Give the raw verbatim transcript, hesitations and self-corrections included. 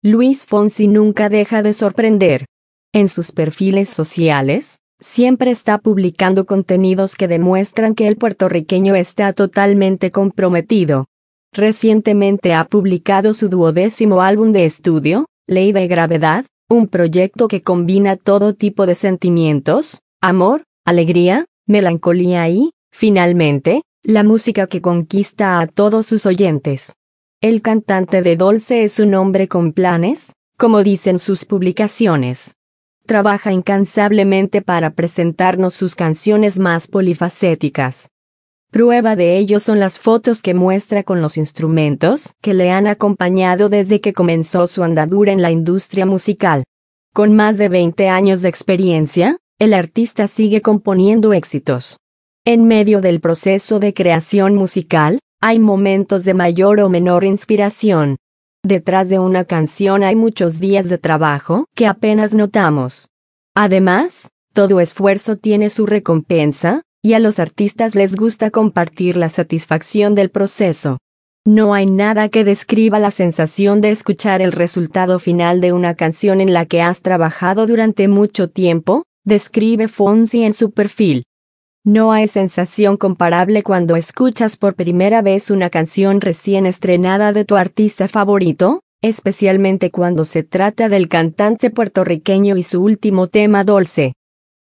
Luis Fonsi nunca deja de sorprender. En sus perfiles sociales, siempre está publicando contenidos que demuestran que el puertorriqueño está totalmente comprometido. Recientemente ha publicado su duodécimo álbum de estudio, Ley de Gravedad, un proyecto que combina todo tipo de sentimientos, amor, alegría, melancolía y, finalmente, la música que conquista a todos sus oyentes. El cantante de Dolce es un hombre con planes, como dicen sus publicaciones. Trabaja incansablemente para presentarnos sus canciones más polifacéticas. Prueba de ello son las fotos que muestra con los instrumentos que le han acompañado desde que comenzó su andadura en la industria musical. Con más de veinte años de experiencia, el artista sigue componiendo éxitos. En medio del proceso de creación musical, hay momentos de mayor o menor inspiración. Detrás de una canción hay muchos días de trabajo que apenas notamos. Además, todo esfuerzo tiene su recompensa, y a los artistas les gusta compartir la satisfacción del proceso. No hay nada que describa la sensación de escuchar el resultado final de una canción en la que has trabajado durante mucho tiempo, describe Fonsi en su perfil. No hay sensación comparable cuando escuchas por primera vez una canción recién estrenada de tu artista favorito, especialmente cuando se trata del cantante puertorriqueño y su último tema Dolce.